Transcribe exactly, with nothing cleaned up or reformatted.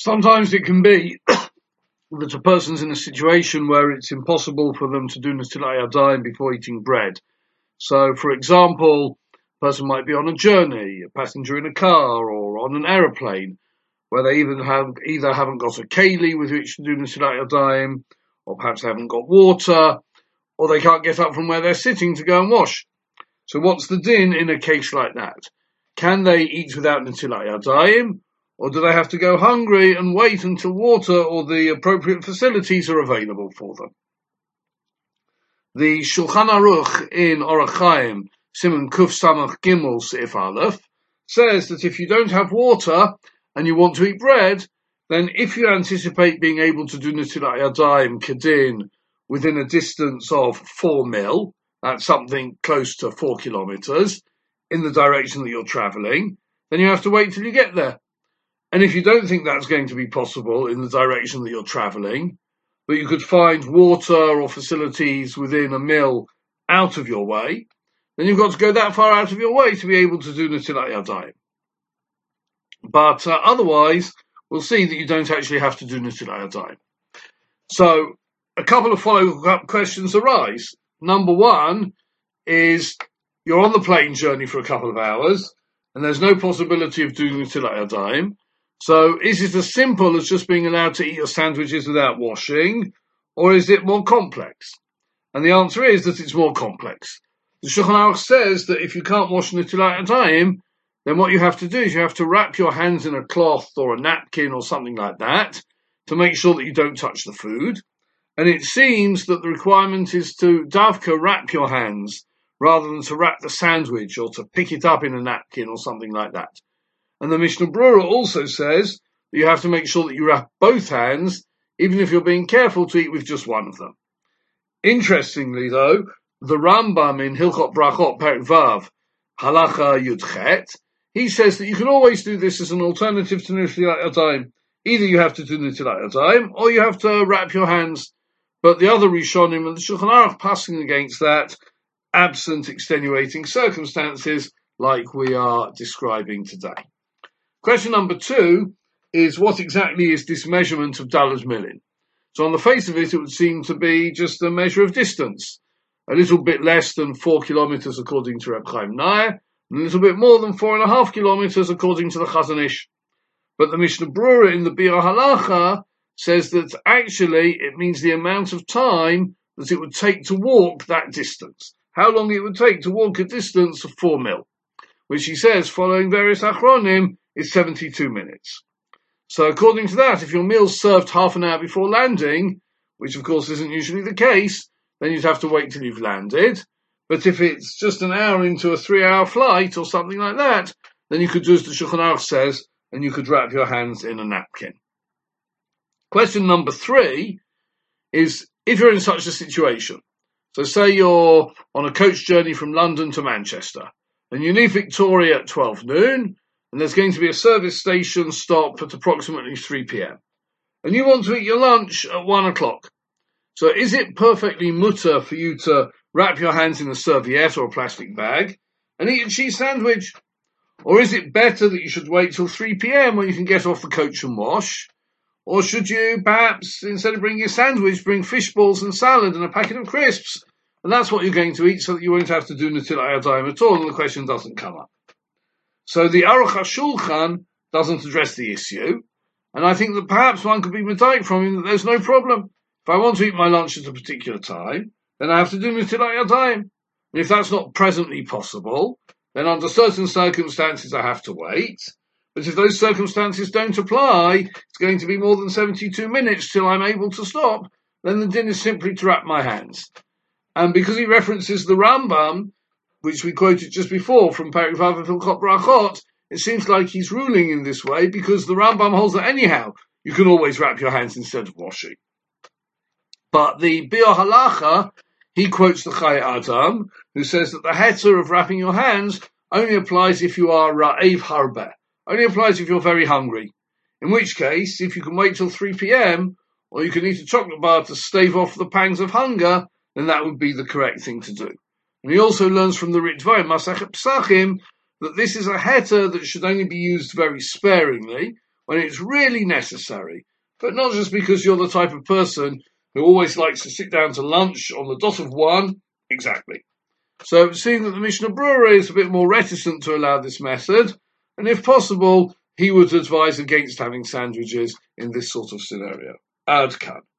Sometimes it can be that a person's in a situation where it's impossible for them to do Netilat Yadayim before eating bread. So, for example, a person might be on a journey, a passenger in a car or on an aeroplane, where they even have, either haven't got a keli with which to do Netilat Yadayim, or perhaps they haven't got water, or they can't get up from where they're sitting to go and wash. So what's the din in a case like that? Can they eat without Netilat Yadayim, or do they have to go hungry and wait until water or the appropriate facilities are available for them? The Shulchan Aruch in Orach Chaim, Siman Kuf Samach Gimel Seif Aleph, says that if you don't have water and you want to eat bread, then if you anticipate being able to do Netilat Yadayim Kedin within a distance of four mil, that's something close to four kilometers, in the direction that you're traveling, then you have to wait till you get there. And if you don't think that's going to be possible in the direction that you're traveling, but you could find water or facilities within a mil out of your way, then you've got to go that far out of your way to be able to do Netilat Yadayim. But uh, otherwise, we'll see that you don't actually have to do Netilat Yadayim. So, a couple of follow-up questions arise. Number one is, you're on the plane journey for a couple of hours, and there's no possibility of doing Netilat Yadayim. So is it as simple as just being allowed to eat your sandwiches without washing, or is it more complex? And the answer is that it's more complex. The Shulchan Aruch says that if you can't wash Netilat Yadayim, then what you have to do is you have to wrap your hands in a cloth or a napkin or something like that to make sure that you don't touch the food. And it seems that the requirement is to davka wrap your hands rather than to wrap the sandwich or to pick it up in a napkin or something like that. And the Mishnah Brura also says that you have to make sure that you wrap both hands, even if you're being careful to eat with just one of them. Interestingly, though, the Rambam in Hilchot Brachot Perek Vav, Halacha Yudchet, he says that you can always do this as an alternative to Netilat Yadayim. Either you have to do Netilat Yadayim, or you have to wrap your hands. But the other Rishonim and the Shulchan Aruch passing against that, absent extenuating circumstances like we are describing today. Question number two is, what exactly is this measurement of Daled Milin? So on the face of it, it would seem to be just a measure of distance. A little bit less than four kilometers according to Reb Chaim Naeh, and a little bit more than four and a half kilometers according to the Chazon Ish. But the Mishnah Brura in the Biur Halacha says that actually it means the amount of time that it would take to walk that distance. How long it would take to walk a distance of four mil, which he says, following various Achronim, is seventy-two minutes. So according to that, if your meal's served half an hour before landing, which of course isn't usually the case, then you'd have to wait till you've landed. But if it's just an hour into a three-hour flight or something like that, then you could do as the Shulchan Aruch says, and you could wrap your hands in a napkin. Question number three is, if you're in such a situation, so say you're on a coach journey from London to Manchester, and you leave Victoria at twelve noon, and there's going to be a service station stop at approximately three p.m. And you want to eat your lunch at one o'clock. So is it perfectly mutter for you to wrap your hands in a serviette or a plastic bag and eat a cheese sandwich? Or is it better that you should wait till three p.m. when you can get off the coach and wash? Or should you perhaps, instead of bringing a sandwich, bring fish balls and salad and a packet of crisps? And that's what you're going to eat so that you won't have to do Netilat Yadayim at all and the question doesn't come up. So the Aruch HaShulchan doesn't address the issue. And I think that perhaps one could be medayek from him that there's no problem. If I want to eat my lunch at a particular time, then I have to do Netilat Yadayim. And if that's not presently possible, then under certain circumstances I have to wait. But if those circumstances don't apply, it's going to be more than seventy-two minutes till I'm able to stop, then the din is simply to wrap my hands. And because he references the Rambam, which we quoted just before from Perek Vav of Hilchot Brachot, it seems like he's ruling in this way because the Rambam holds that anyhow you can always wrap your hands instead of washing. But the Biur Halacha, he quotes the Chai Adam, who says that the heter of wrapping your hands only applies if you are Ra'ev Harbeh, only applies if you're very hungry. In which case, if you can wait till three p.m, or you can eat a chocolate bar to stave off the pangs of hunger, then that would be the correct thing to do. And he also learns from the Ritva, Masachet Pesachim, that this is a heter that should only be used very sparingly, when it's really necessary, but not just because you're the type of person who always likes to sit down to lunch on the dot of one. Exactly. So, seeing that the Mishnah Brura is a bit more reticent to allow this method, and if possible, he would advise against having sandwiches in this sort of scenario. Ad kan.